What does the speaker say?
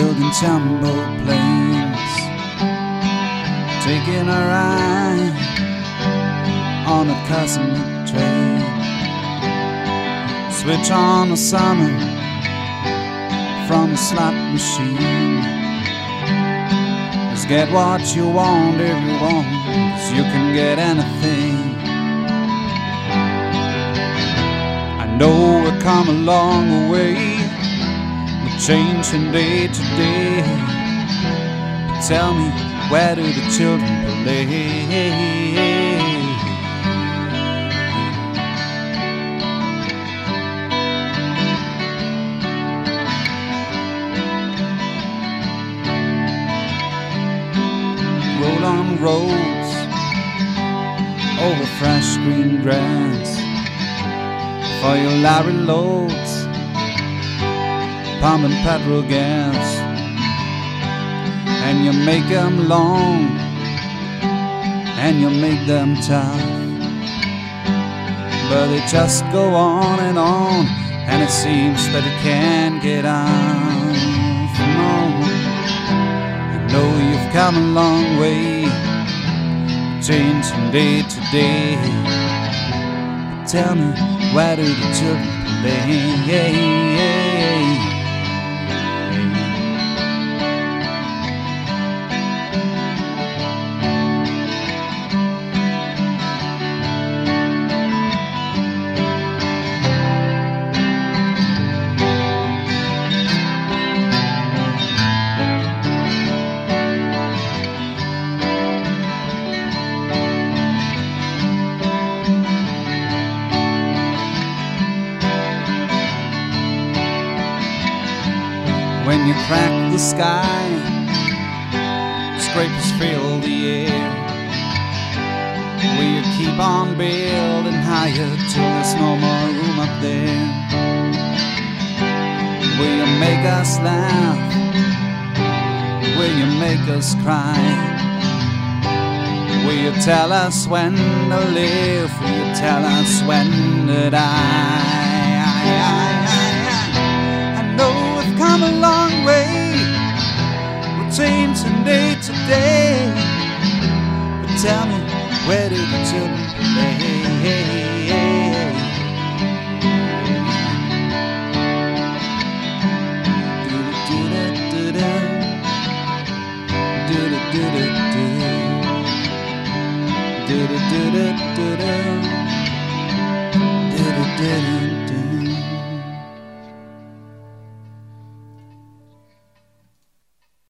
building tumble planes, taking a ride on a cosmic train. Switch on a summer from a slot machine. Just get what you want, everyone, 'cause you can get anything. I know we've come a long way, we're changing day to day. But tell me, where do the children play? Roll on roads over fresh green grass for your lorry loads, pumping petrol gas. And you make them long and you make them tough, but they just go on, and it seems that you can't get off. No, I know you've come a long way, changing day to day. But tell me, where do the children play? When you crack the sky, scrapers fill the air. Will you keep on building higher till there's no more room up there? Will you make us laugh? Will you make us cry? Will you tell us when to live? Will you tell us when to die? I know we've come a long way, we're changing day to day. But tell me, where do the children play? Do